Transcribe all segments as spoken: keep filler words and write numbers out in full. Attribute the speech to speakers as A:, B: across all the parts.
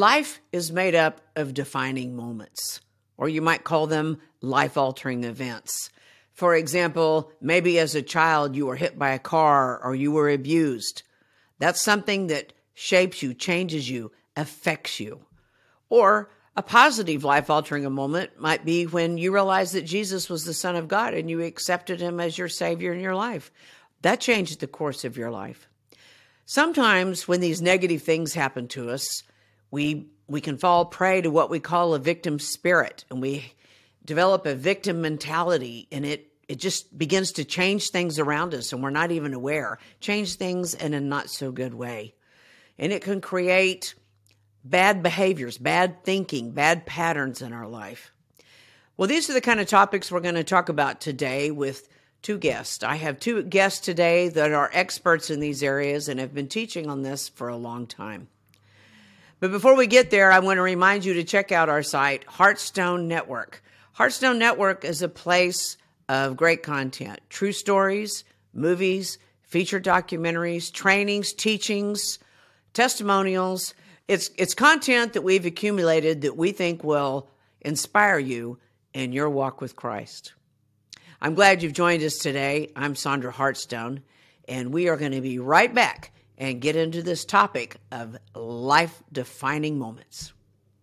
A: Life is made up of defining moments, or you might call them life-altering events. For example, maybe as a child you were hit by a car or you were abused. That's something that shapes you, changes you, affects you. Or a positive life-altering moment might be when you realize that Jesus was the Son of God and you accepted him as your Savior in your life. That changed the course of your life. Sometimes when these negative things happen to us, we we can fall prey to what we call a victim spirit, and we develop a victim mentality, and it it just begins to change things around us, and we're not even aware, change things in a not so good way. And it can create bad behaviors, bad thinking, bad patterns in our life. Well, these are the kind of topics we're going to talk about today with two guests. I have two guests today that are experts in these areas and have been teaching on this for a long time. But before we get there, I want to remind you to check out our site, Heartstone Network. Heartstone Network is a place of great content, true stories, movies, feature documentaries, trainings, teachings, testimonials. It's, it's content that we've accumulated that we think will inspire you in your walk with Christ. I'm glad you've joined us today. I'm Sandra Heartstone, and we are going to be right back and get into this topic of life-defining moments.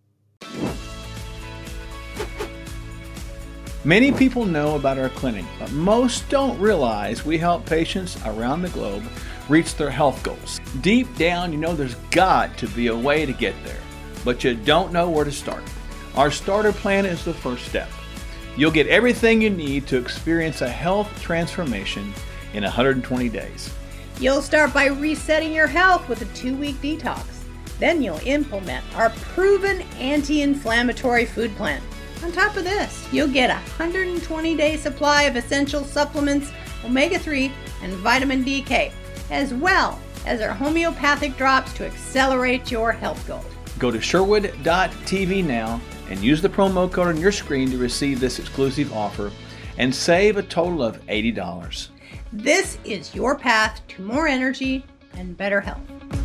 B: Many people know about our clinic, but most don't realize we help patients around the globe reach their health goals. Deep down, you know there's got to be a way to get there, but you don't know where to start. Our starter plan is the first step. You'll get everything you need to experience a health transformation in one hundred twenty days.
C: You'll start by resetting your health with a two-week detox. Then you'll implement our proven anti-inflammatory food plan. On top of this, you'll get a one hundred twenty day supply of essential supplements, omega three, and vitamin D K, as well as our homeopathic drops to accelerate your health goals.
B: Go to Sherwood dot T V now and use the promo code on your screen to receive this exclusive offer and save a total of eighty dollars.
C: This is your path to more energy and better health.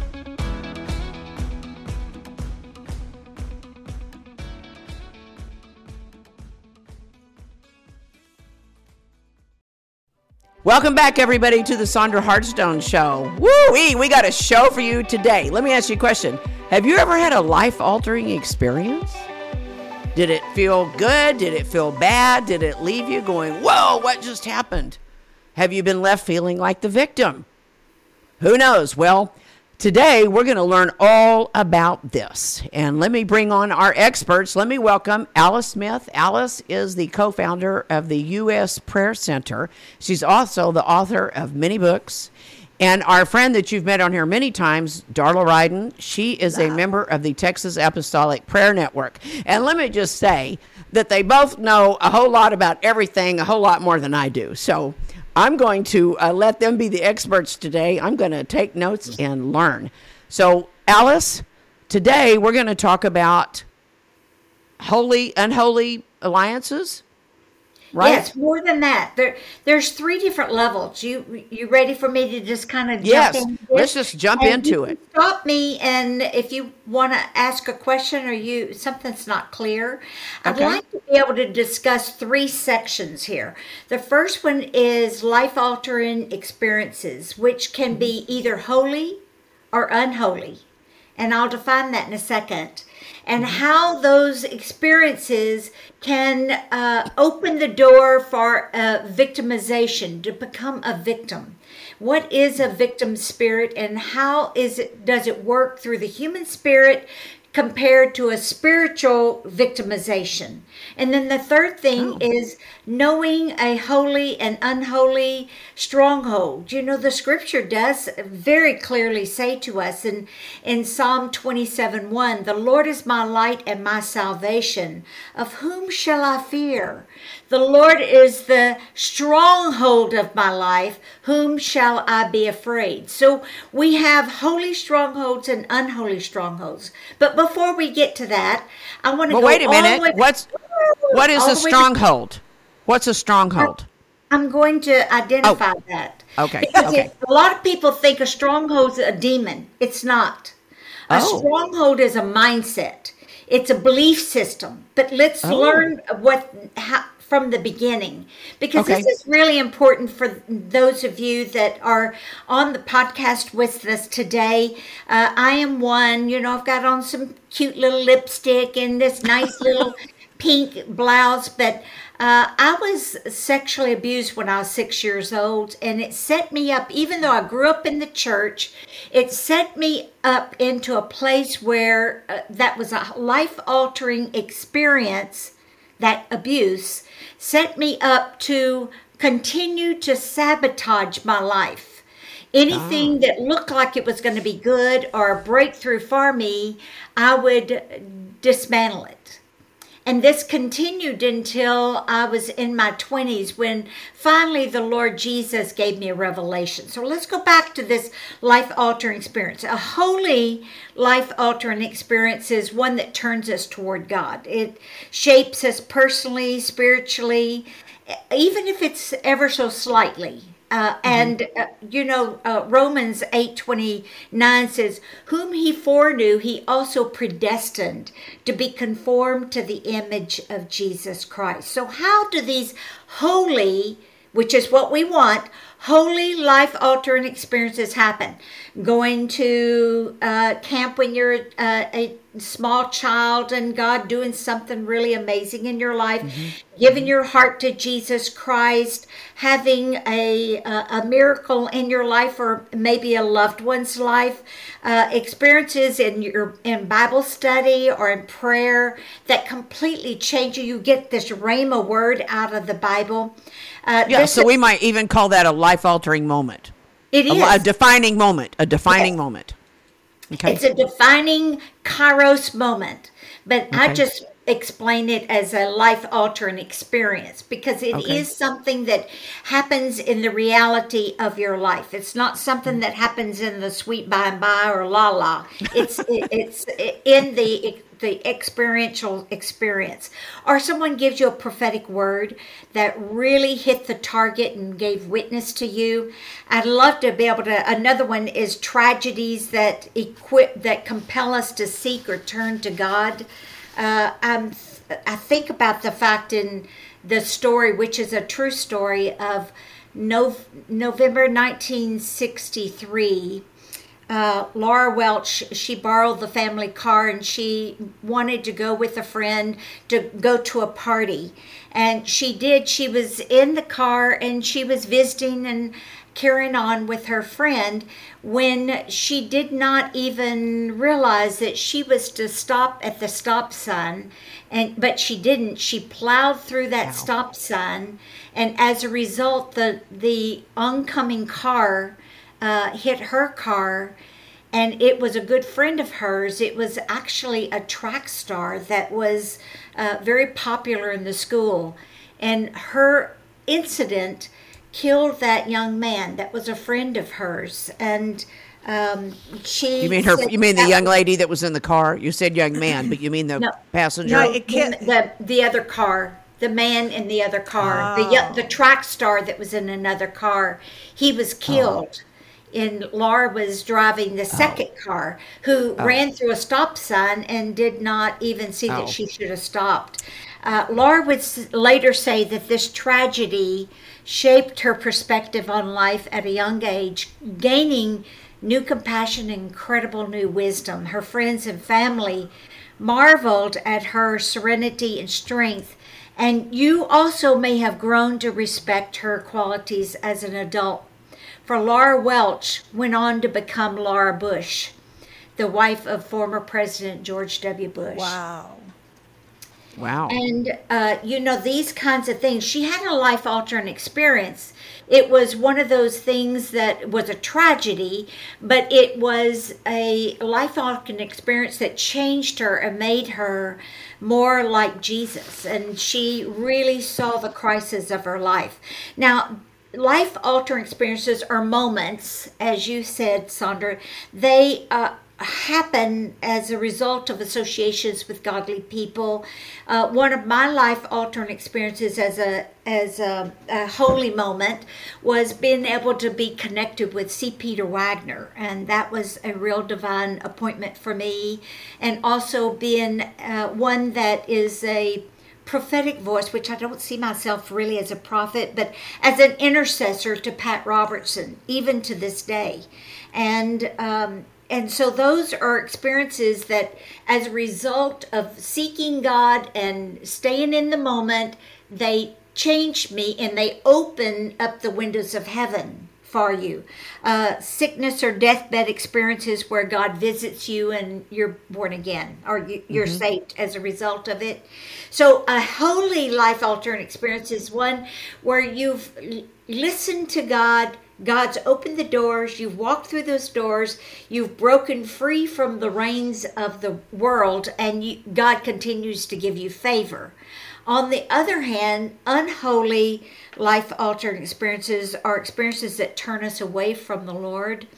A: Welcome back, everybody, to the Sandra Heartstone Show. Woo-wee, we got a show for you today. Let me ask you a question. Have you ever had a life-altering experience? Did it feel good? Did it feel bad? Did it leave you going, whoa, what just happened? Have you been left feeling like the victim? Who knows? Well, today we're going to learn all about this. And let me bring on our experts. Let me welcome Alice Smith. Alice is the co-founder of the U S Prayer Center. She's also the author of many books. And our friend that you've met on here many times, Darla Ryden, she is a member of the Texas Apostolic Prayer Network. And let me just say that they both know a whole lot about everything, a whole lot more than I do. So I'm going to uh, let them be the experts today. I'm going to take notes and learn. So, Alice, today we're going to talk about holy, unholy alliances, right?
D: Yes, more than that. There, there's three different levels. You, you ready for me to just kind of jump
A: yes,
D: in? Yes,
A: let's just jump
D: and
A: into
D: you
A: it.
D: can stop me, and if you want to ask a question or you something's not clear, I'd
A: Okay.
D: like to be able to discuss three sections here. The first one is life-altering experiences, which can be either holy or unholy, and I'll define that in a second. And how those experiences can uh, open the door for uh, victimization, to become a victim. What is a victim spirit, and how is it? Does it work through the human spirit compared to a spiritual victimization? And then the third thing
A: Oh.
D: is knowing a holy and unholy stronghold. You know, the scripture does very clearly say to us in, in Psalm twenty-seven one, the Lord is my light and my salvation. Of whom shall I fear? The Lord is the stronghold of my life. Whom shall I be afraid? So we have holy strongholds and unholy strongholds. But before we get to that, I want to
A: Well,
D: go
A: wait a
D: all the
A: minute.
D: way-
A: What's what is
D: all
A: a
D: the way to-
A: stronghold? What's a stronghold?
D: I'm going to identify that.
A: Okay,
D: Because
A: okay.
D: it- a lot of people think a stronghold's a demon. It's not. A
A: Oh.
D: stronghold is a mindset. It's a belief system. But let's
A: Oh.
D: learn what how, from the beginning, because
A: Okay.
D: this is really important for those of you that are on the podcast with us today. Uh, I am one. You know, I've got on some cute little lipstick and this nice little pink blouse, but uh, I was sexually abused when I was six years old, and it set me up, even though I grew up in the church, it set me up into a place where uh, that was a life-altering experience. That abuse set me up to continue to sabotage my life. Anything that looked like it was going to be good or a breakthrough for me, I would dismantle it. And this continued until I was in my twenties, when finally the Lord Jesus gave me a revelation. So let's go back to this life-altering experience. A holy life-altering experience is one that turns us toward God. It shapes us personally, spiritually, even if it's ever so slightly. Uh, and, uh, you know, uh, Romans eight twenty-nine says, whom he foreknew, he also predestined to be conformed to the image of Jesus Christ. So how do these holy, which is what we want, holy life-altering experiences happen? Going to uh, camp when you're uh, a small child and God doing something really amazing in your life, mm-hmm. giving your heart to Jesus Christ, having a, a, a miracle in your life or maybe a loved one's life, uh, experiences in your in Bible study or in prayer that completely change you. You get this rhema word out of the Bible.
A: Uh, yeah, so we might even call that a life-altering moment.
D: It is.
A: A, a defining moment, a defining okay. moment. Okay.
D: It's a defining Kairos moment, but okay. I just explain it as a life-altering experience because it okay. is something that happens in the reality of your life. It's not something that happens in the sweet by and by or la la. It's it, it's in the the experiential experience. Or someone gives you a prophetic word that really hit the target and gave witness to you. I'd love to be able to, another one is tragedies that equip, that compel us to seek or turn to God. Uh, I'm, I think about the fact in the story, which is a true story, of no, November nineteen sixty-three, Uh, Laura Welch, she borrowed the family car and she wanted to go with a friend to go to a party. And she did. She was in the car and she was visiting and carrying on with her friend when she did not even realize that she was to stop at the stop sign. And but she didn't. She plowed through that wow. stop sign. And as a result, the, the oncoming car Uh, hit her car, and it was a good friend of hers. It was actually a track star that was uh, very popular in the school, and her incident killed that young man that was a friend of hers. And um, she
A: you mean her you mean the young lady that was in the car? You said young man, but you mean the
D: no,
A: passenger?
D: No, it can't. The, the other car. The man in the other car,
A: oh.
D: the the track star that was in another car, he was killed. Oh. And Laura was driving the second oh. car, who oh. ran through a stop sign and did not even see oh. that she should have stopped. Uh, Laura would later say that this tragedy shaped her perspective on life at a young age, gaining new compassion and incredible new wisdom. Her friends and family marveled at her serenity and strength, and you also may have grown to respect her qualities as an adult. For Laura Welch went on to become Laura Bush, the wife of former President George W. Bush.
C: Wow.
A: Wow.
D: And, uh, you know, these kinds of things. She had a life-altering experience. It was one of those things that was a tragedy, but it was a life-altering experience that changed her and made her more like Jesus. And she really saw the crisis of her life. Now, life-altering experiences are moments, as you said, Sandra. They uh, happen as a result of associations with godly people. Uh, one of my life-altering experiences as a as a, a holy moment was being able to be connected with C. Peter Wagner, and that was a real divine appointment for me. And also being uh, one that is a prophetic voice, which I don't see myself really as a prophet, but as an intercessor to Pat Robertson, even to this day. And um, And so those are experiences that, as a result of seeking God and staying in the moment, they change me and they open up the windows of heaven for you. Uh, sickness or deathbed experiences where God visits you and you're born again, or you, you're mm-hmm. saved as a result of it. So a holy life-altering experience is one where you've listened to God. God's opened the doors, you've walked through those doors, you've broken free from the reins of the world, and you, God continues to give you favor. On the other hand, unholy life-altering experiences are experiences that turn us away from the Lord,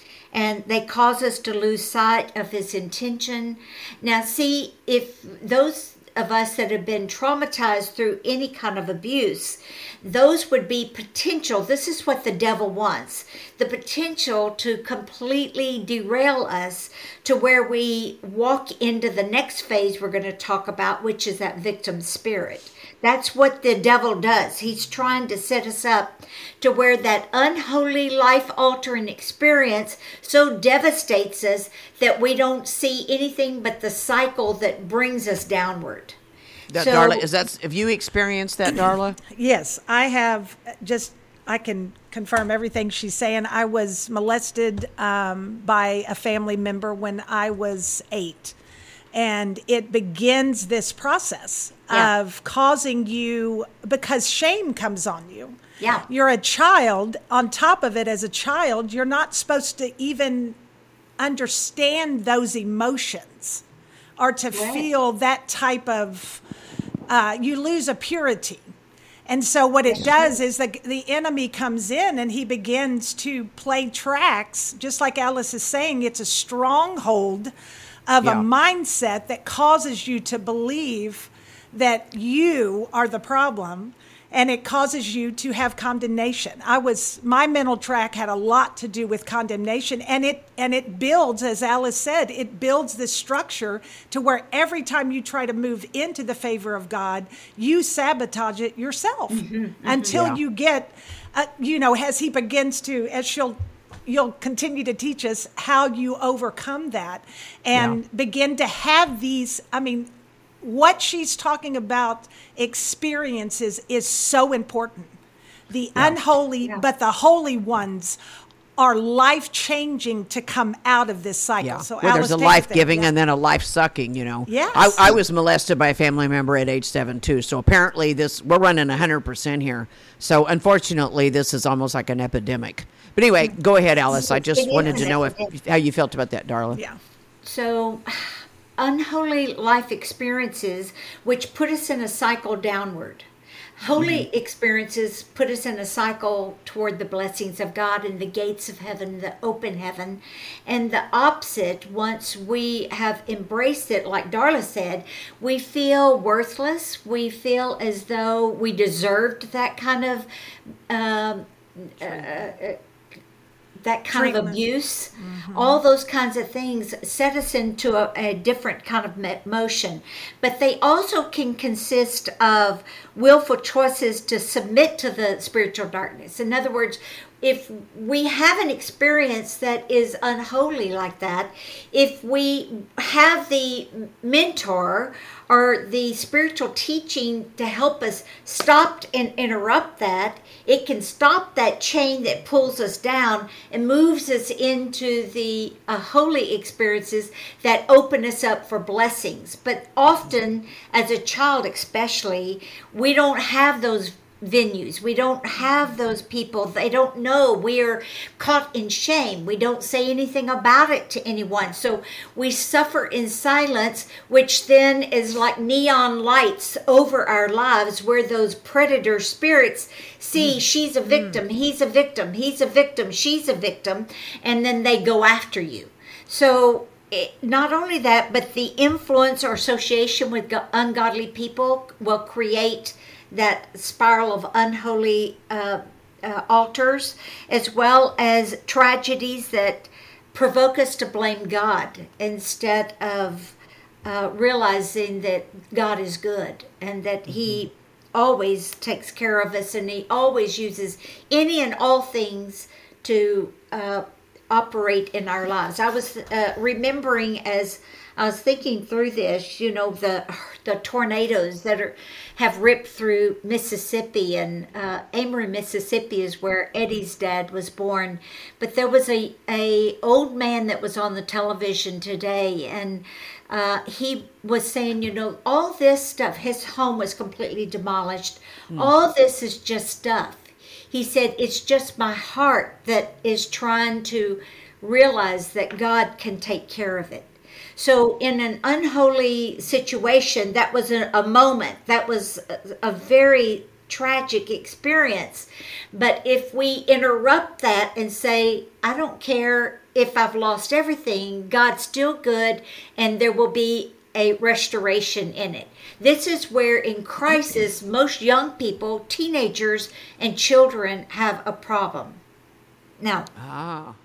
D: and they cause us to lose sight of His intention. Now, see, if those of us that have been traumatized through any kind of abuse, those would be potential. This is what the devil wants, the potential to completely derail us to where we walk into the next phase we're going to talk about, which is that victim spirit. That's what the devil does. He's trying to set us up to where that unholy life-altering experience so devastates us that we don't see anything but the cycle that brings us downward.
A: That,
D: so,
A: Darla, is that, have you experienced that, Darla?
E: Yes, I have. Just, I can confirm everything she's saying. I was molested um, by a family member when I was eight. And it begins this process yeah. of causing you, because shame comes on you.
D: Yeah.
E: You're a child. On top of it, as a child, you're not supposed to even understand those emotions or to right. feel that type of, uh, you lose a purity. And so what it does is the, the enemy comes in and he begins to play tracks, just like Alice is saying, it's a stronghold of yeah. a mindset that causes you to believe that you are the problem, and it causes you to have condemnation. I was, my mental track had a lot to do with condemnation, and it and it builds, as Alice said, it builds this structure to where every time you try to move into the favor of God, you sabotage it yourself mm-hmm, mm-hmm, until yeah. you get, uh, you know, as he begins to, as she'll you'll continue to teach us how you overcome that and yeah. begin to have these, I mean, what she's talking about experiences is so important. The yeah. unholy, yeah. but the holy ones are life-changing to come out of this cycle.
A: Yeah.
E: So
A: well, there's a life-giving
E: yeah.
A: and then a life-sucking, you know.
E: Yes.
A: I, I was molested by a family member at age seven, too. So apparently this, we're running one hundred percent here. So unfortunately, this is almost like an epidemic. But anyway, go ahead, Alice. I just wanted to know if, how you felt about that, Darla.
E: Yeah.
D: So unholy life experiences, which put us in a cycle downward. Holy mm-hmm. experiences put us in a cycle toward the blessings of God and the gates of heaven, the open heaven. And the opposite, once we have embraced it, like Darla said, we feel worthless. We feel as though we deserved that kind of um, uh, that kind Treatment. of abuse. Mm-hmm. All those kinds of things set us into a, a different kind of motion. But they also can consist of willful choices to submit to the spiritual darkness. In other words, if we have an experience that is unholy like that, if we have the mentor or the spiritual teaching to help us stop and interrupt that, it can stop that chain that pulls us down and moves us into the uh, holy experiences that open us up for blessings. But often, as a child especially, we don't have those venues. We don't have those people. They don't know. We're caught in shame. We don't say anything about it to anyone. So we suffer in silence, which then is like neon lights over our lives, where those predator spirits see mm. she's a victim, mm. he's a victim, he's a victim, she's a victim, and then they go after you. So it, not only that, but the influence or association with go- ungodly people will create that spiral of unholy uh, uh, altars, as well as tragedies that provoke us to blame God instead of uh, realizing that God is good and that He always takes care of us, and He always uses any and all things to uh, operate in our lives. I was uh, remembering as I was thinking through this, you know, the the tornadoes that are have ripped through Mississippi, and uh, Amory, Mississippi is where Eddie's dad was born. But there was a, a old man that was on the television today, and uh, he was saying, you know, all this stuff, his home was completely demolished. Mm. All this is just stuff. He said, it's just my heart that is trying to realize that God can take care of it. So in an unholy situation, that was a, a moment, that was a, a very tragic experience. But if we interrupt that and say, I don't care if I've lost everything, God's still good, and there will be a restoration in it. This is where in crisis, most young people, teenagers, and children have a problem. Now, ah.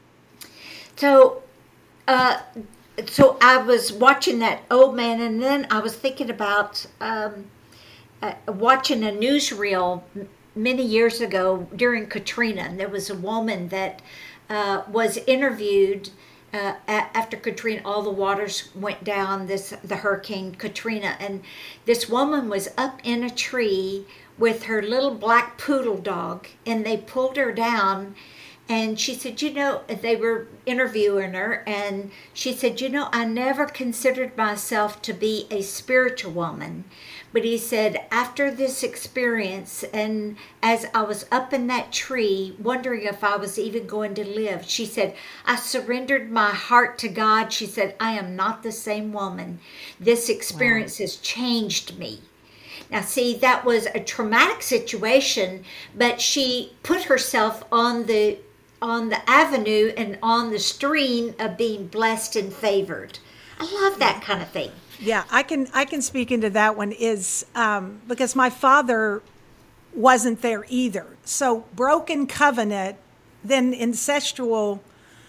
D: so, uh, so I was watching that old man, and then I was thinking about um, uh, watching a newsreel many years ago during Katrina. And there was a woman that uh, was interviewed uh, after Katrina. All the waters went down. This the Hurricane Katrina, and this woman was up in a tree with her little black poodle dog, and they pulled her down. And she said, you know, they were interviewing her, and she said, you know, I never considered myself to be a spiritual woman. But he said, after this experience, and as I was up in that tree, wondering if I was even going to live, she said, I surrendered my heart to God. She said, I am not the same woman. This experience wow. has changed me. Now, see, that was a traumatic situation, but she put herself on the on the avenue and on the stream of being blessed and favored. I love that kind of thing.
E: Yeah, I can I can speak into that one is um, because my father wasn't there either. So broken covenant, then incestual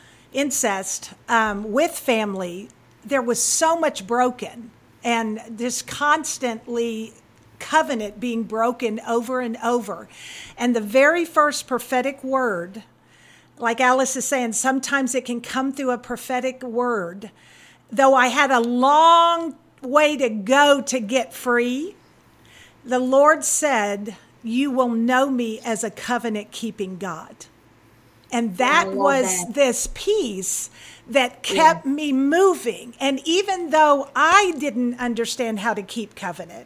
E: incest um, with family, there was so much broken, and this constantly covenant being broken over and over. And the very first prophetic word, like Alice is saying, sometimes it can come through a prophetic word. Though I had a long way to go to get free, the Lord said, you will know me as a covenant-keeping God. And that was that. This peace that kept yeah. me moving. And even though I didn't understand how to keep covenant,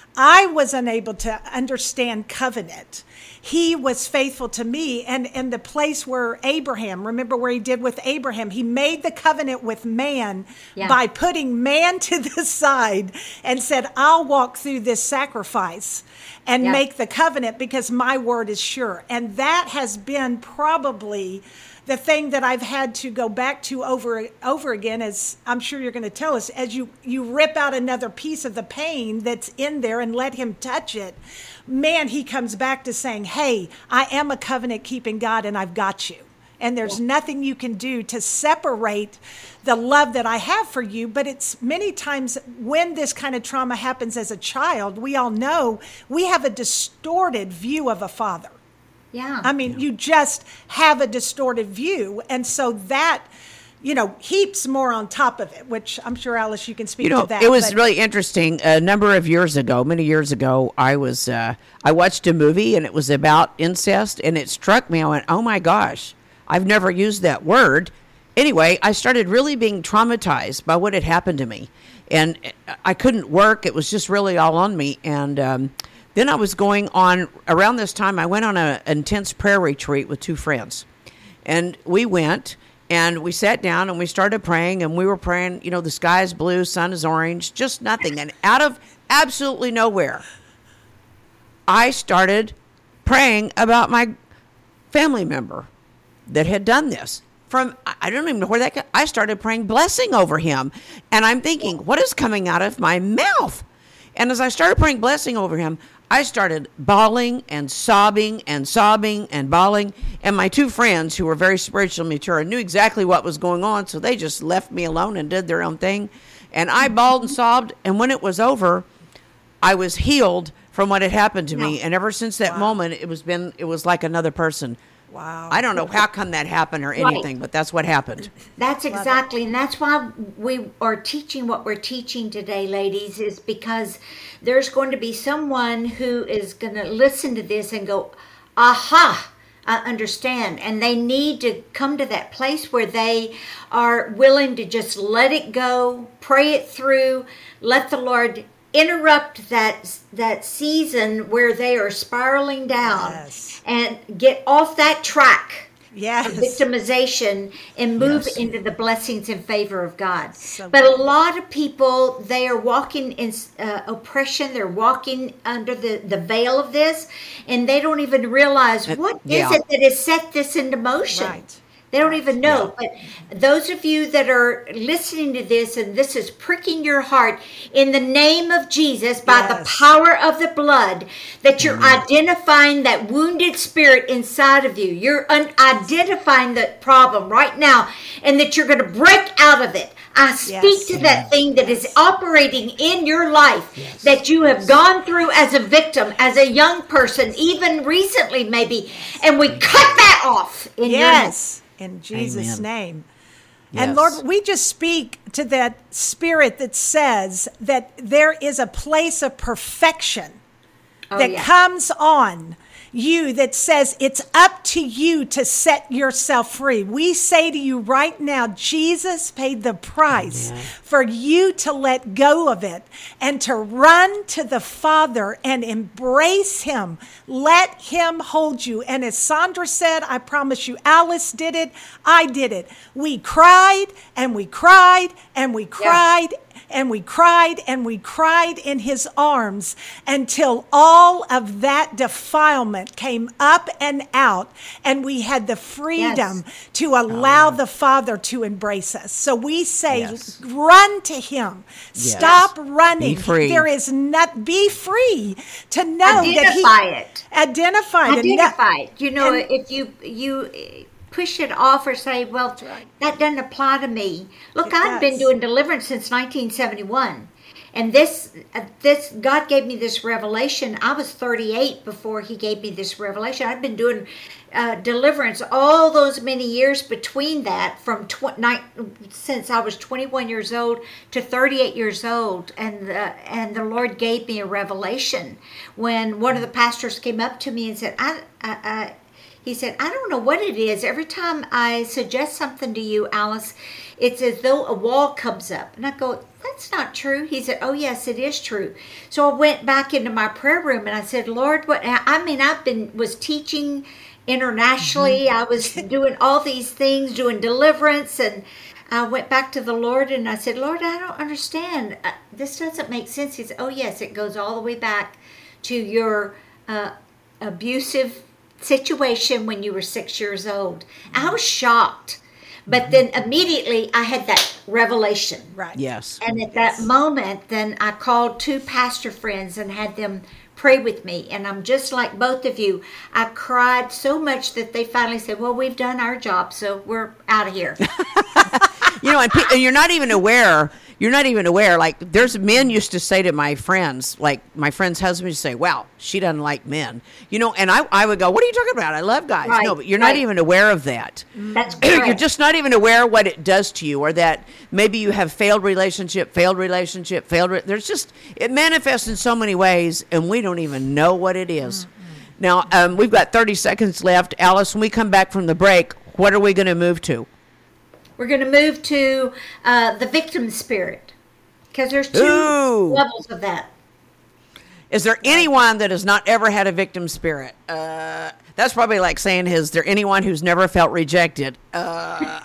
E: I was unable to understand covenant. He was faithful to me. And, and the place where Abraham, remember where he did with Abraham, he made the covenant with man yeah. by putting man to the side and said, I'll walk through this sacrifice and yeah. make the covenant because my word is sure. And that has been probably the thing that I've had to go back to over over again, as I'm sure you're going to tell us, as you, you rip out another piece of the pain that's in there and let him touch it, man, he comes back to saying, hey, I am a covenant-keeping God and I've got you. And there's yeah. nothing you can do to separate the love that I have for you. But it's many times when this kind of trauma happens as a child, we all know we have a distorted view of a father.
D: Yeah.
E: I mean,
B: yeah.
E: you just have a distorted view. And so that, you know, heaps more on top of it, which I'm sure, Alice, you can speak
A: you know,
E: to that.
A: It was
E: but-
A: really interesting. A number of years ago, many years ago, I was, uh, I watched a movie and it was about incest, and it struck me. I went, oh my gosh, I've never used that word. Anyway, I started really being traumatized by what had happened to me, and I couldn't work. It was just really all on me. And, um, Then I was going on, around this time, I went on an intense prayer retreat with two friends. And we went, and we sat down, and we started praying, and we were praying, you know, the sky is blue, sun is orange, just nothing. And out of absolutely nowhere, I started praying about my family member that had done this. from, I don't even know where that got, I started praying blessing over him. And I'm thinking, what is coming out of my mouth? And as I started praying blessing over him, I started bawling and sobbing and sobbing and bawling. And my two friends, who were very spiritually mature, knew exactly what was going on. So they just left me alone and did their own thing. And I bawled and sobbed. And when it was over, I was healed from what had happened to me. And ever since that wow. moment, it was been, it was like another person.
E: Wow.
A: I don't know how come that happened or anything, right. but that's what happened.
D: That's exactly, and that's why we are teaching what we're teaching today, ladies, is because there's going to be someone who is going to listen to this and go, aha, I understand. And they need to come to that place where they are willing to just let it go, pray it through, let the Lord interrupt that that season where they are spiraling down yes. and get off that track
E: yes.
D: of victimization and move
A: yes.
D: into the blessings and favor of God.
E: So
D: but
E: good.
D: A lot of people, they are walking in uh, oppression. They're walking under the, the veil of this, and they don't even realize
A: uh,
D: what
A: yeah.
D: is it that has set this into motion.
E: Right.
D: They don't even know.
A: Yeah.
D: But those of you that are listening to this and this is pricking your heart, in the name of Jesus, by
E: yes.
D: the power of the blood, that you're mm. identifying that wounded spirit inside of you. You're un- identifying the problem right now, and that you're going to break out of it. I speak
E: yes.
D: to that thing that yes. is operating in your life
A: yes.
D: that you have gone through as a victim, as a young person, even recently maybe, and we cut that off in
E: yes.
D: your name.
E: In Jesus'
A: Amen.
E: name.
A: Yes.
E: And Lord, we just speak to that spirit that says that there is a place of perfection
D: oh,
E: that
D: yeah.
E: comes on you, that says it's up to you to set yourself free. We say to you right now, Jesus paid the price Amen. For you to let go of it and to run to the Father and embrace him. Let him hold you. And as Sandra said, I promise you, Alice did it. I did it. We cried and we cried and we cried. Yeah. And we cried and we cried in his arms until all of that defilement came up and out, and we had the freedom yes. to allow oh, yeah. the Father to embrace us. So we say, yes. run to him. Yes. Stop running.
A: Be free.
E: There is not, be free to know
D: identify
E: that he
D: it.
E: Identify it.
D: Identify it. You know, and, if you you push it off or say, well, right. that doesn't apply to me. Look, it I've does. been doing deliverance since nineteen seventy-one. And this, uh, this God gave me this revelation. I was thirty-eight before he gave me this revelation. I've been doing uh, deliverance all those many years between that, from tw- ni- since I was twenty-one years old to thirty-eight years old. And, uh, and the Lord gave me a revelation when one of the pastors came up to me and said, I, I, I He said, I don't know what it is. Every time I suggest something to you, Alice, it's as though a wall comes up. And I go, that's not true. He said, oh, yes, it is true. So I went back into my prayer room and I said, Lord, what? I mean, I've been, was teaching internationally. Mm-hmm. I was doing all these things, doing deliverance. And I went back to the Lord and I said, Lord, I don't understand. This doesn't make sense. He said, oh, yes, it goes all the way back to your uh, abusive situation when you were six years old. I was shocked, but then immediately I had that revelation.
E: Right.
A: Yes.
D: And at
E: yes.
D: that moment, then I called two pastor friends and had them pray with me. And I'm just like both of you. I cried so much that they finally said, well, we've done our job, so we're out of here.
A: You know, and, pe- and you're not even aware. You're not even aware. Like, there's men used to say to my friends, like my friend's husband used to say, wow, she doesn't like men. You know, and I, I would go, what are you talking about? I love guys.
D: Right,
A: no, but you're
D: right.
A: not even aware of that.
D: That's correct.
A: You're just not even aware what it does to you, or that maybe you have failed relationship, failed relationship, failed. Re- There's just, it manifests in so many ways, and we don't even know what it is. Mm-hmm. Now, um, we've got thirty seconds left. Alice, when we come back from the break, what are we going to move to?
D: We're going to move to uh, the victim spirit, because there's two
A: Ooh.
D: levels of that.
A: Is there anyone that has not ever had a victim spirit? Uh, that's probably like saying, is there anyone who's never felt rejected? Uh,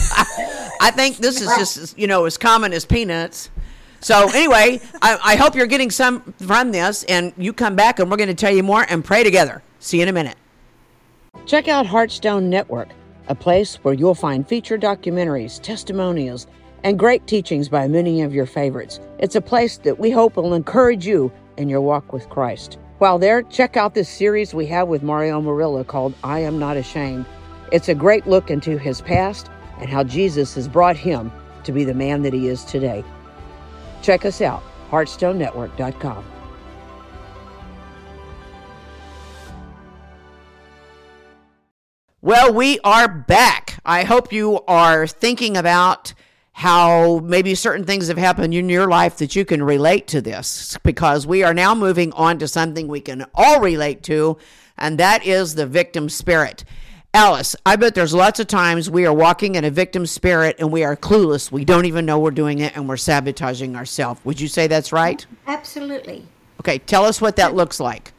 A: I think this is just, you know, as common as peanuts. So anyway, I, I hope you're getting some from this, and you come back and we're going to tell you more and pray together. See you in a minute. Check out Heartstone Network, a place where you'll find featured documentaries, testimonials, and great teachings by many of your favorites. It's a place that we hope will encourage you in your walk with Christ. While there, check out this series we have with Mario Murillo called I Am Not Ashamed. It's a great look into his past and how Jesus has brought him to be the man that he is today. Check us out, heartstone network dot com. Well, we are back. I hope you are thinking about how maybe certain things have happened in your life that you can relate to this, because we are now moving on to something we can all relate to, and that is the victim spirit. Alice, I bet there's lots of times we are walking in a victim spirit and we are clueless. We don't even know we're doing it and we're sabotaging ourselves. Would you say that's right?
D: Absolutely.
A: Okay, tell us what that looks like.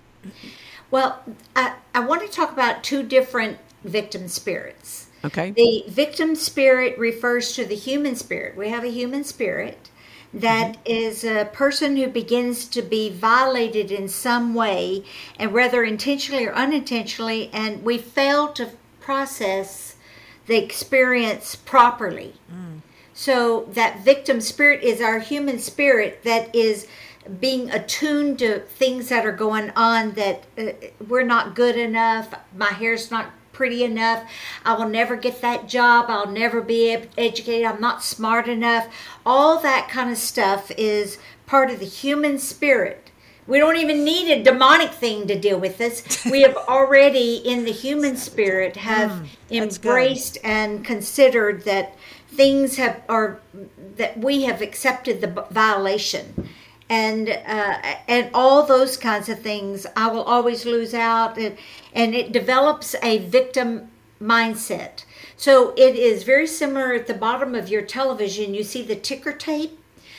D: Well, I, I want to talk about two different victim spirits.
A: Okay.
D: The victim spirit refers to the human spirit. We have a human spirit that mm-hmm. is a person who begins to be violated in some way, and whether intentionally or unintentionally, and we fail to process the experience properly. Mm. So that victim spirit is our human spirit that is being attuned to things that are going on, that uh, we're not good enough, my hair's not pretty enough, I will never get that job, I'll never be educated, I'm not smart enough. All that kind of stuff is part of the human spirit. We don't even need a demonic thing to deal with this. We have already, in the human spirit, have mm, embraced good. and considered that things have are that we have accepted the violation. And uh, and all those kinds of things, I will always lose out, and, and it develops a victim mindset. So it is very similar. At the bottom of your television, you see the ticker tape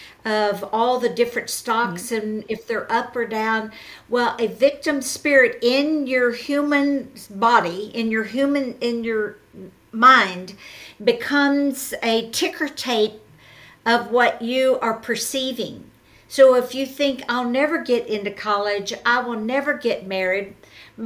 D: of all the different stocks mm-hmm. and if they're up or down. Well, a victim spirit in your human body, in your human, in your mind, becomes a ticker tape of what you are perceiving. So if you think, I'll never get into college, I will never get married,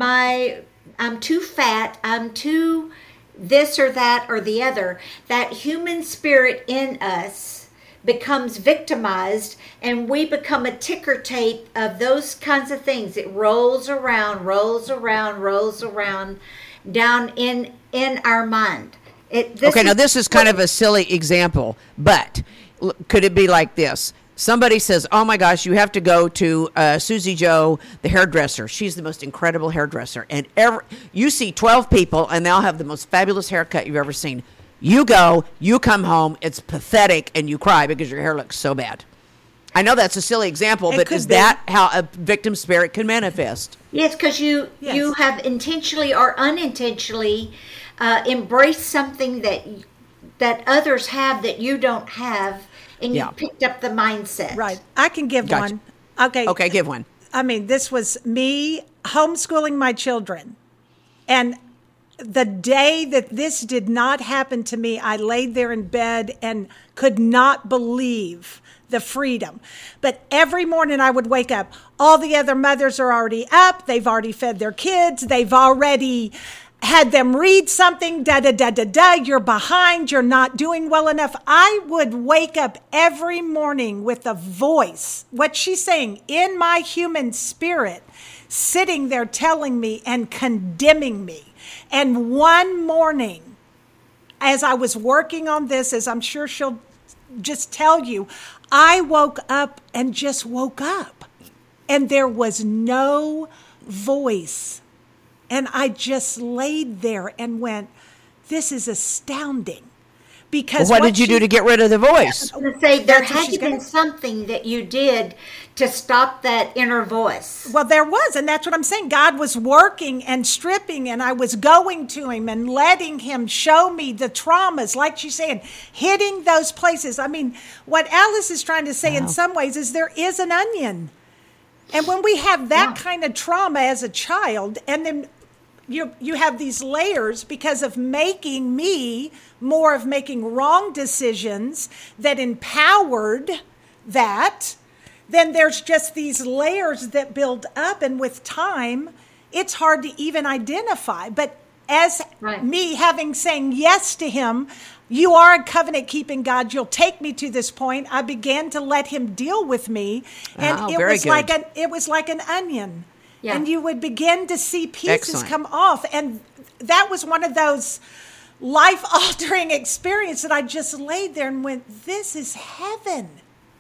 D: my I'm too fat, I'm too this or that or the other, that human spirit in us becomes victimized, and we become a ticker tape of those kinds of things. It rolls around, rolls around, rolls around down in in our mind. It, this
A: okay,
D: is,
A: now this is kind of a silly example, but could it be like this? Somebody says, oh my gosh, you have to go to uh, Susie Joe, the hairdresser. She's the most incredible hairdresser. And every, you see twelve people, and they'll have the most fabulous haircut you've ever seen. You go, you come home, it's pathetic, and you cry because your hair looks so bad. I know that's a silly example, it but is be. that how a victim spirit can manifest?
D: Yes, because you, yes. you have intentionally or unintentionally uh, embraced something that that others have that you don't have, and you yeah. picked up the mindset.
E: Right. I can give gotcha. one. Okay.
A: Okay, give one.
E: I mean, this was me homeschooling my children. And the day that this did not happen to me, I laid there in bed and could not believe the freedom. But every morning I would wake up. All the other mothers are already up. They've already fed their kids. They've already had them read something, da, da, da, da, da, you're behind, you're not doing well enough. I would wake up every morning with a voice, what she's saying, in my human spirit, sitting there telling me and condemning me. And one morning, as I was working on this, as I'm sure she'll just tell you, I woke up and just woke up. And there was no voice. And I just laid there and went, this is astounding. Because
A: well, what, what did you
E: she,
A: do to get rid of the voice?
D: I was going to say, there had to be something that you did to stop that inner voice.
E: Well, there was, and that's what I'm saying. God was working and stripping, and I was going to him and letting him show me the traumas, like she's saying, hitting those places. I mean, what Alice is trying to say wow. in some ways is there is an onion. And when we have that yeah. kind of trauma as a child, and then you you have these layers because of making me more of making wrong decisions that empowered that, then there's just these layers that build up, and with time, it's hard to even identify. But as
D: Right.
E: me having saying yes to him, you are a covenant keeping God. You'll take me to this point. I began to let him deal with me, and
A: Oh,
E: it
A: very
E: was
A: good.
E: like an it was like an onion,
D: Yeah.
E: and you would begin to see pieces
A: Excellent.
E: come off, and that was one of those life altering experiences that I just laid there and went, "This is heaven."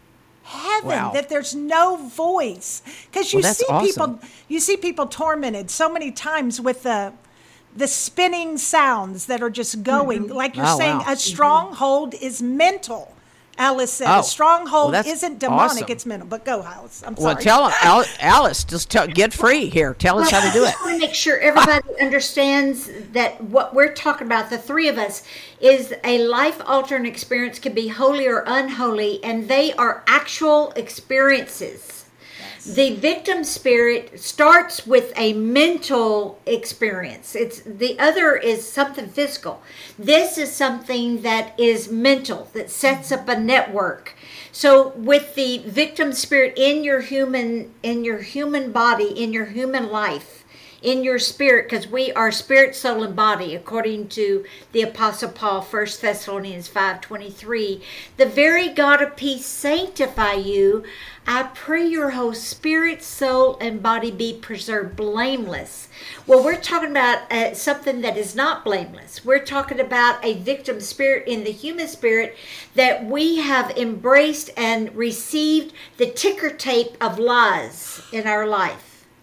E: Heaven,
A: Wow.
E: that there's no voice, because you
A: Well, that's
E: see
A: awesome.
E: people you see people tormented so many times with the the spinning sounds that are just going, like you're
A: Oh,
E: saying.
A: wow.
E: A stronghold is mental. Alice said
A: Oh,
E: a stronghold
A: well, that's
E: isn't demonic,
A: awesome.
E: it's mental. But go, Alice. I'm sorry.
A: Well, tell Al- Alice, just tell, get free here. Tell us how to do
D: I
A: it.
D: just want to make sure everybody understands that what we're talking about, the three of us, is a life-altering experience, can be holy or unholy, and they are actual experiences. The victim spirit starts with a mental experience. It's the other is something physical. This is something that is mental, that sets up a network. So with the victim spirit in your human in your human body, in your human life, in your spirit, because we are spirit, soul, and body, according to the Apostle Paul, First Thessalonians five twenty-three. The very God of peace sanctify you. I pray your whole spirit, soul, and body be preserved blameless. Well, we're talking about uh, something that is not blameless. We're talking about a victim spirit in the human spirit that we have embraced and received the ticker tape of lies in our life.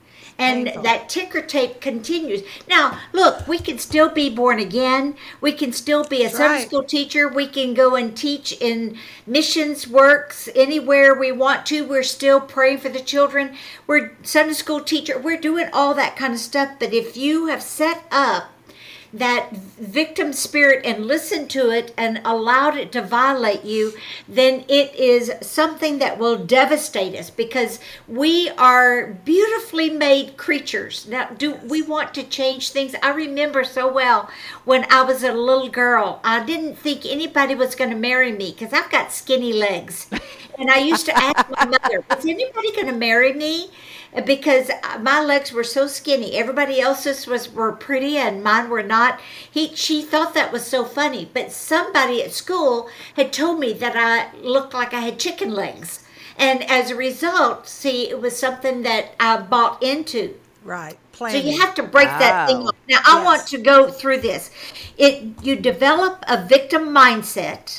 D: And
E: Painful.
D: that ticker tape continues. Now, look, we can still be born again. We can still be a Sunday
E: right.
D: school teacher. We can go and teach in missions works anywhere we want to. We're still praying for the children. We're Sunday school teacher. We're doing all that kind of stuff. But if you have set up that victim spirit and listened to it and allowed it to violate you, then it is something that will devastate us, because we are beautifully made creatures. Now, do we want to change things? I remember so well when I was a little girl, I didn't think anybody was going to marry me because I've got skinny legs. And I used to ask my mother, is anybody going to marry me? Because my legs were so skinny. Everybody else's was were pretty and mine were not. He she thought that was so funny. But somebody at school had told me that I looked like I had chicken legs. And as a result, see, it was something that I bought into.
E: Right.
D: So
E: Planning.
D: you have to break that thing
A: Wow.
D: off. Now I
E: Yes.
D: want to go through this. It you develop a victim mindset.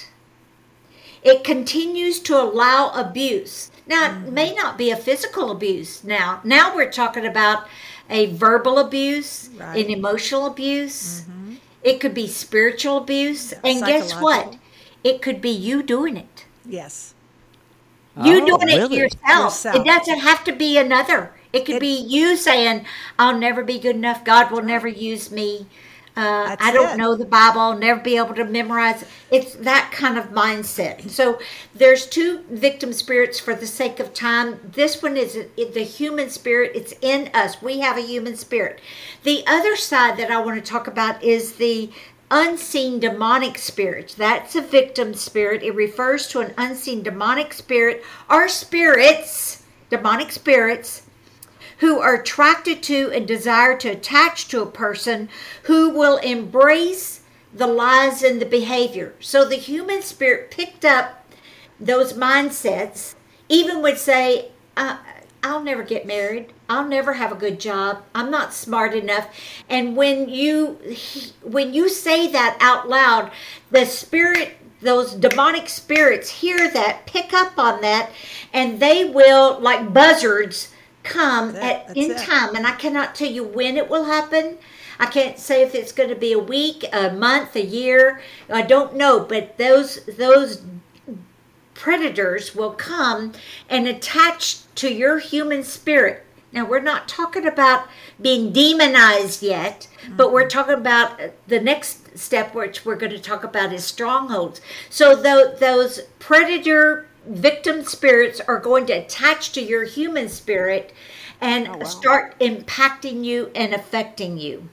D: It continues to allow abuse. Now, it may not be a physical abuse now. Now we're talking about a verbal abuse,
E: Right.
D: an emotional abuse. It could be spiritual abuse. And guess what?
E: Psychological.
D: It could be you doing it.
E: Yes.
D: You
A: Oh,
D: doing it
A: really?
D: yourself.
E: Yourself.
D: It doesn't have to be another. It could
E: It-
D: be you saying, I'll never be good enough. God will never use me. Uh,
E: That's
D: I don't
E: it.
D: know the Bible. I'll never be able to memorize. It's that kind of mindset. So there's two victim spirits for the sake of time. This one is the human spirit. It's in us. We have a human spirit. The other side that I want to talk about is the unseen demonic spirit. That's a victim spirit. It refers to an unseen demonic spirit or spirits, demonic spirits, who are attracted to and desire to attach to a person who will embrace the lies and the behavior. So the human spirit picked up those mindsets, even would say, uh, I'll never get married. I'll never have a good job. I'm not smart enough. And when you when you say that out loud, the spirit, those demonic spirits hear that, pick up on that, and they will, like buzzards, come
E: That's it.
D: at
E: That's
D: in
E: it.
D: time. And I cannot tell you when it will happen. I can't say if it's going to be a week, a month, a year. I don't know. But those those predators will come and attach to your human spirit. Now, we're not talking about being demonized yet, but we're talking about the next step, which we're going to talk about, is strongholds. So tho- those predator victim spirits are going to attach to your human spirit and start impacting you and affecting you.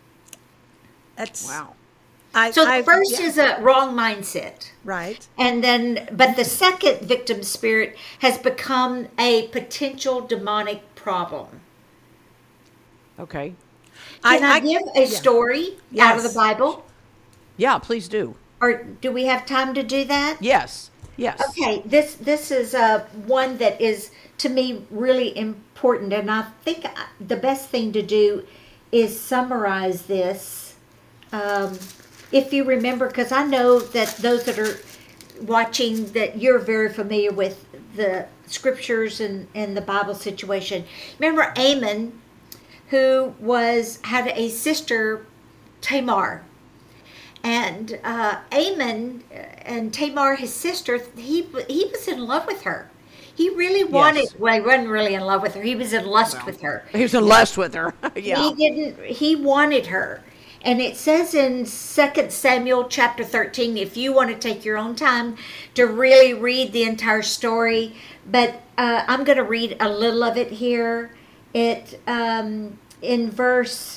E: That's
A: Wow.
E: I,
D: So the
E: I-
D: first
E: yeah,
D: is a wrong mindset.
E: right.
D: And then, but the second victim spirit has become a potential demonic problem.
A: Okay.
D: Can I, I, I give a
E: yeah.
D: story
E: Yes.
D: out of the Bible?
A: Yeah, please do.
D: Or do we have time to do that?
A: Yes. Yes.
D: Okay, this this is uh, one that is to me really important, and I think the best thing to do is summarize this. Um, if you remember, because I know that those that are watching, that you're very familiar with the scriptures and, and the Bible situation. Remember Ammon, who was had a sister, Tamar. And uh, Ammon and Tamar, his sister, he he was in love with her. He really wanted,
A: Yes.
D: well, he wasn't really in love with her. He was in lust
A: Well,
D: with her.
A: He was in lust with her. Yeah.
D: He didn't, he wanted her. And it says in Second Samuel chapter thirteen, if you want to take your own time to really read the entire story, but uh, I'm going to read a little of it here. It, um, in verse,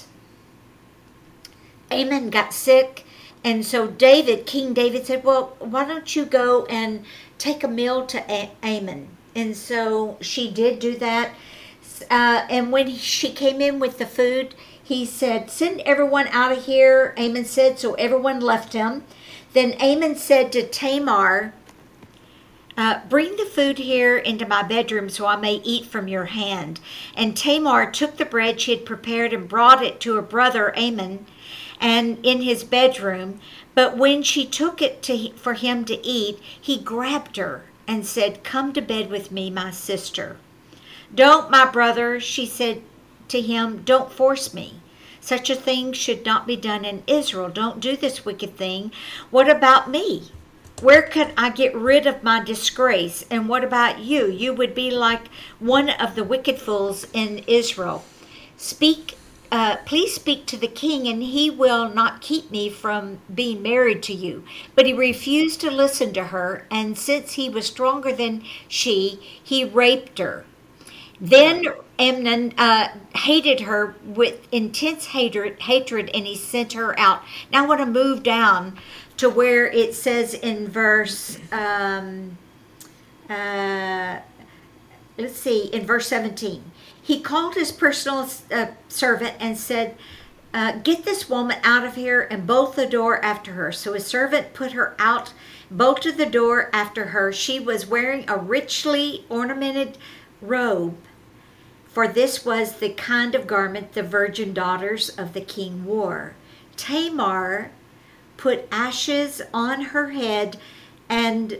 D: Ammon got sick. And so David, King David said, well, why don't you go and take a meal to A- Ammon? And so she did do that. Uh, and when she came in with the food, he said, send everyone out of here, Ammon said. So everyone left him. Then Ammon said to Tamar, uh, bring the food here into my bedroom so I may eat from your hand. And Tamar took the bread she had prepared and brought it to her brother Ammon, and in his bedroom. But when she took it to for him to eat, he grabbed her and said, come to bed with me, my sister. Don't, my brother, she said to him, don't force me. Such a thing should not be done in Israel. Don't do this wicked thing. What about me? Where could I get rid of my disgrace? And what about you? You would be like one of the wicked fools in Israel. Speak Uh, please speak to the king, and he will not keep me from being married to you. But he refused to listen to her, and since he was stronger than she, he raped her. Then Amnon uh, hated her with intense hatred, hatred, and he sent her out. Now I want to move down to where it says in verse, um, uh, let's see, in verse seventeen. He called his personal uh, servant and said, uh, get this woman out of here and bolt the door after her. So his servant put her out, bolted the door after her. She was wearing a richly ornamented robe, for this was the kind of garment the virgin daughters of the king wore. Tamar put ashes on her head and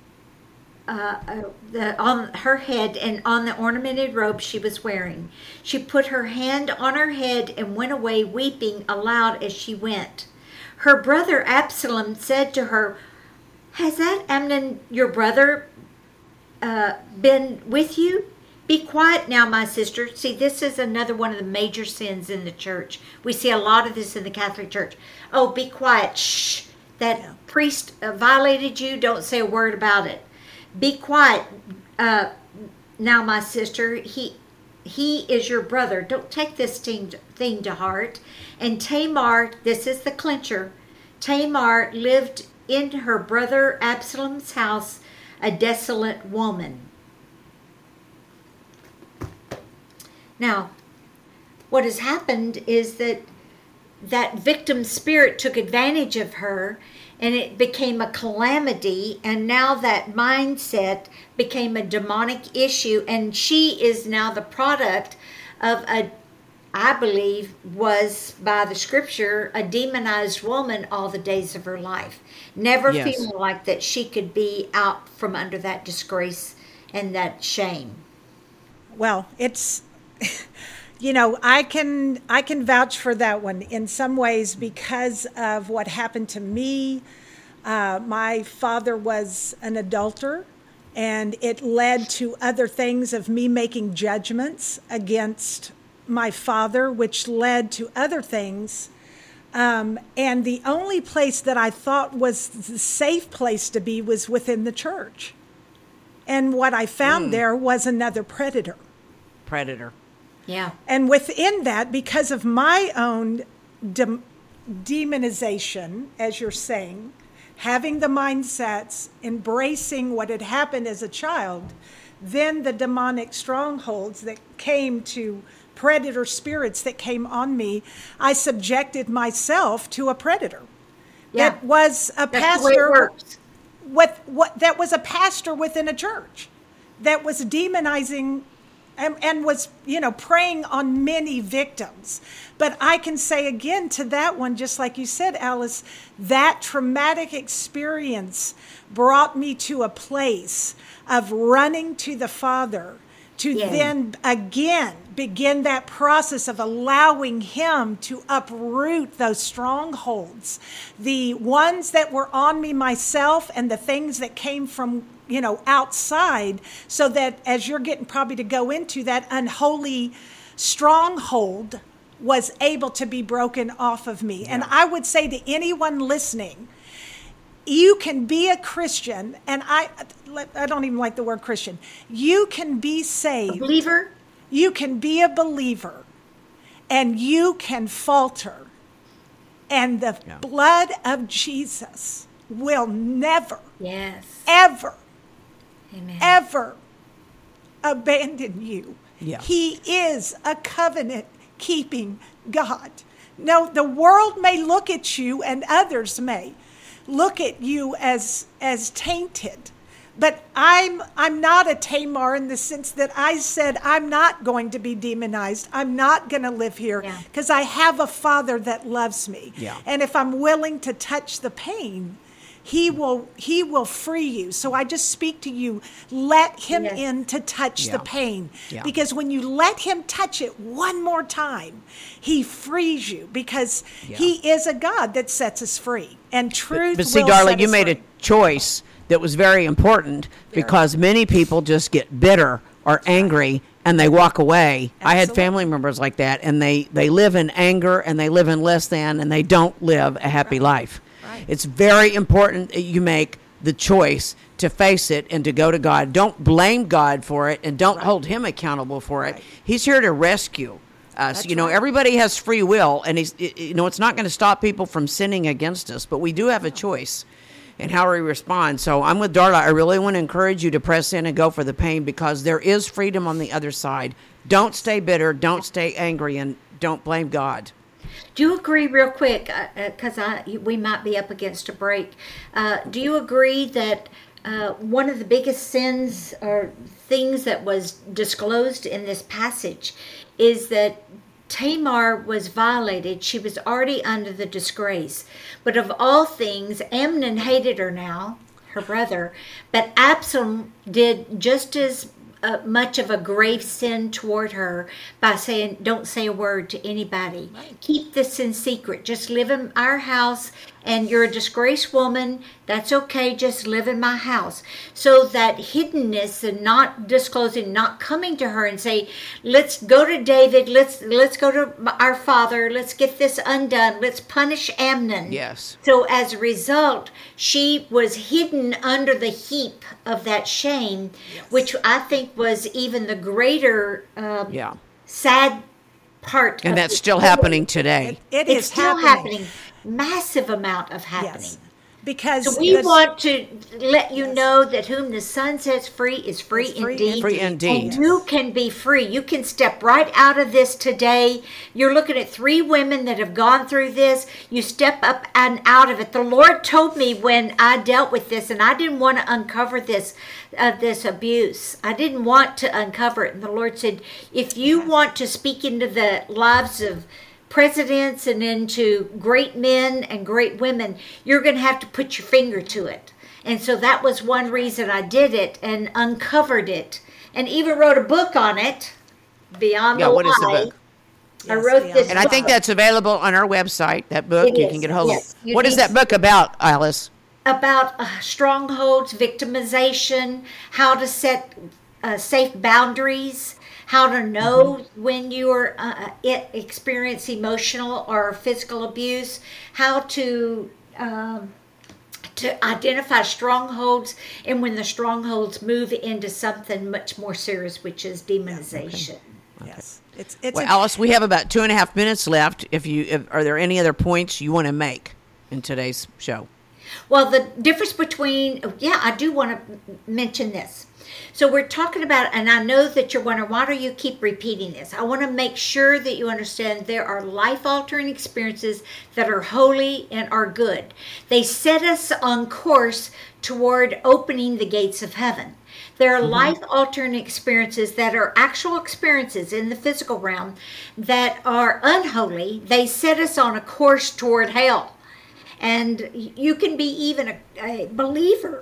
D: Uh, uh, the, on her head and on the ornamented robe she was wearing. She put her hand on her head and went away weeping aloud as she went. Her brother Absalom said to her, has that Amnon your brother uh, been with you? Be quiet now, my sister. See, this is another one of the major sins in the church. We see a lot of this in the Catholic Church. Oh, be quiet. Shh. That yeah. priest uh, violated you. Don't say a word about it. Be quiet uh, now, my sister. He he is your brother. Don't take this thing, thing to heart. And Tamar, this is the clincher, Tamar lived in her brother Absalom's house, a desolate woman. Now, what has happened is that that victim spirit took advantage of her, and it became a calamity, and now that mindset became a demonic issue, and she is now the product of a, I believe, was by the scripture, a demonized woman all the days of her life. Never
A: Yes.
D: feeling like that she could be out from under that disgrace and that shame.
E: Well, it's... You know, I can I can vouch for that one in some ways because of what happened to me. Uh, my father was an adulterer, and it led to other things of me making judgments against my father, which led to other things. Um, and the only place that I thought was the safe place to be was within the church. And what I found mm. there was another predator.
A: Predator.
D: Yeah.
E: And within that, because of my own de- demonization, as you're saying, having the mindsets, embracing what had happened as a child, then the demonic strongholds that came to predator spirits that came on me, I subjected myself to a predator.
D: Yeah.
E: That was a
D: That's the way it
E: pastor
D: works.
E: with what that was a pastor within a church that was demonizing and, and was, you know, preying on many victims. But I can say again to that one, just like you said, Alice, that traumatic experience brought me to a place of running to the Father to
D: Yeah.
E: then again begin that process of allowing him to uproot those strongholds, the ones that were on me myself and the things that came from, you know, outside, so that as you're getting probably to go into, that unholy stronghold was able to be broken off of me. Yeah. And I would say to anyone listening, you can be a Christian, and I I don't even like the word Christian. You can be saved.
D: A believer?
E: You can be a believer, and you can falter. And the yeah. blood of Jesus will never,
D: yes.
E: ever,
D: Amen.
E: ever abandon you.
A: Yeah.
E: He is a covenant-keeping God. No, the world may look at you, and others may look at you as as tainted, but I'm I'm not a Tamar in the sense that I said I'm not going to be demonized. I'm not going to live here because yeah. I have a Father that loves me.
A: Yeah.
E: And if I'm willing to touch the pain, He will He will free you. So I just speak to you, let him yes. in to touch
A: yeah.
E: the pain.
A: Yeah.
E: Because when you let him touch it one more time, he frees you, because yeah. he is a God that sets us free. And truth
A: But, but see,
E: will
A: darling,
E: set
A: you
E: us
A: made
E: free.
A: a choice that was very important, because many people just get bitter or angry and they walk away.
E: Absolutely.
A: I had family members like that, and they, they live in anger and they live in less than, and they don't live a happy
E: Right.
A: life.
E: Right.
A: It's very important that you make the choice to face it and to go to God. Don't blame God for it, and don't
E: Right.
A: hold him accountable for it.
E: Right.
A: He's here to rescue us.
E: That's
A: you know,
E: right.
A: everybody has free will, and he's, you know, it's not going to stop people from sinning against us, but we do have a choice in how we respond. So I'm with Darla. I really want to encourage you to press in and go for the pain, because there is freedom on the other side. Don't stay bitter, don't stay angry, and don't blame God.
D: Do you agree, real quick, because uh, I we might be up against a break, uh, do you agree that uh, one of the biggest sins or things that was disclosed in this passage is that Tamar was violated? She was already under the disgrace. But of all things, Amnon hated her now, her brother, but Absalom did just as Uh, much of a grave sin toward her by saying, don't say a word to anybody. Right. Keep this in secret. Just live in our house, and you're a disgraced woman. That's okay. Just live in my house. So that hiddenness and not disclosing, not coming to her and say, let's go to David. Let's let's go to our father. Let's get this undone. Let's punish Amnon.
A: Yes.
D: So as a result, she was hidden under the heap of that shame, yes. which I think was even the greater um,
A: yeah.
D: sad part.
A: And
D: of
A: that's
D: the
A: still
D: story.
A: happening today.
E: It, it
D: it's
E: is
D: still
E: happening.
D: happening. Massive amount of happening.
E: Yes. Because
D: so we
E: the,
D: want to let you
E: yes.
D: know that whom the Son sets free is free,
E: It's free
D: indeed.
A: Free indeed.
D: And you can be free. You can step right out of this today. You're looking at three women that have gone through this. You step up and out of it. The Lord told me when I dealt with this, and I didn't want to uncover this, uh, this abuse. I didn't want to uncover it. And the Lord said, if you
E: yes.
D: want to speak into the lives of presidents and into great men and great women, you're going to have to put your finger to it. And so that was one reason I did it and uncovered it, and even wrote a book on it, Beyond
A: Yeah,
D: the
A: what is the
D: Lie.
A: book?
D: I
E: Yes,
D: wrote
E: Beyond
D: this
E: the
A: And I think
D: book
A: that's available on our website, that book.
D: It
A: You
D: is,
A: can get a hold
D: yes.
A: of
D: You
A: it. What is
D: need-
A: that book about, Alice?
D: about uh, strongholds, victimization, how to set uh, safe boundaries, how to know mm-hmm. when you are uh, it, experience emotional or physical abuse, how to um, to identify strongholds, and when the strongholds move into something much more serious, which is demonization.
A: Okay.
E: yes, it's it's
A: Well,
E: a,
A: Alice, we have about two and a half minutes left. If you, if, are there any other points you want to make in today's show?
D: Well, the difference between, oh, yeah, I do want to mention this. So we're talking about, and I know that you're wondering, why do you keep repeating this? I want to make sure that you understand there are life-altering experiences that are holy and are good. They set us on course toward opening the gates of heaven. There are mm-hmm. life-altering experiences that are actual experiences in the physical realm that are unholy. They set us on a course toward hell. And you can be even a, a believer,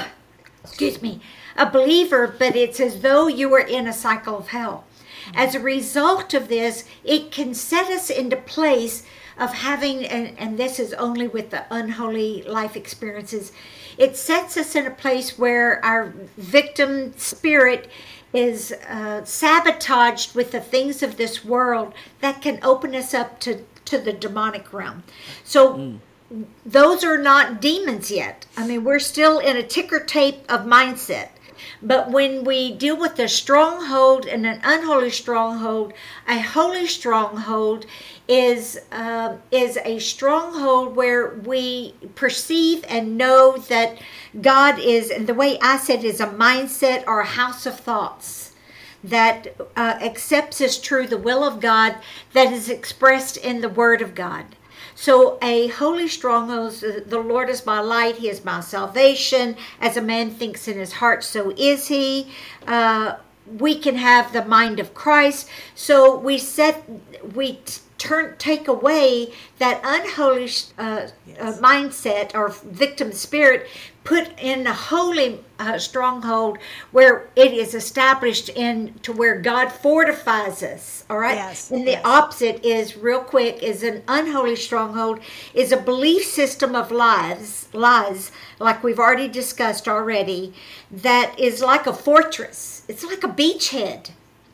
D: excuse me, a believer, but it's as though you were in a cycle of hell. As a result of this, it can set us into place of having, and, and this is only with the unholy life experiences, it sets us in a place where our victim spirit is uh, sabotaged with the things of this world that can open us up to, to the demonic realm. So mm. those are not demons yet. I mean, we're still in a ticker tape of mindset. But when we deal with a stronghold and an unholy stronghold, a holy stronghold is uh, is a stronghold where we perceive and know that God is, and the way I said, is a mindset or a house of thoughts that uh, accepts as true the will of God that is expressed in the Word of God. So a holy stronghold, the Lord is my light, He is my salvation. As a man thinks in his heart, so is he. Uh, we can have the mind of Christ. So we set, we t- turn, take away that unholy uh, yes. uh, mindset or victim spirit, put in a holy uh, stronghold where it is established in to where God fortifies us. All right.
E: Yes,
D: and the
E: yes.
D: opposite is, real quick, is an unholy stronghold is a belief system of lies, lies, like we've already discussed already, that is like a fortress. It's like a beachhead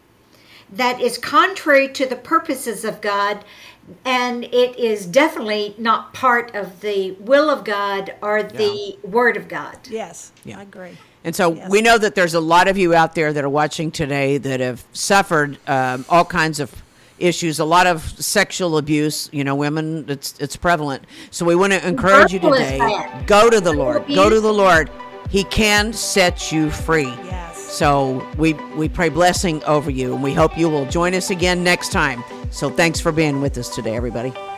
D: that is contrary to the purposes of God, and it is definitely not part of the will of God or the yeah. Word of God.
E: Yes,
A: yeah.
E: I agree.
A: And so
E: yes.
A: we know that there's a lot of you out there that are watching today that have suffered um, all kinds of issues, a lot of sexual abuse. You know, women, it's it's prevalent. So we want to encourage you today, go to the Lord. Go to the Lord. He can set you free.
E: Yes.
A: So we, we pray blessing over you, and we hope you will join us again next time. So thanks for being with us today, everybody.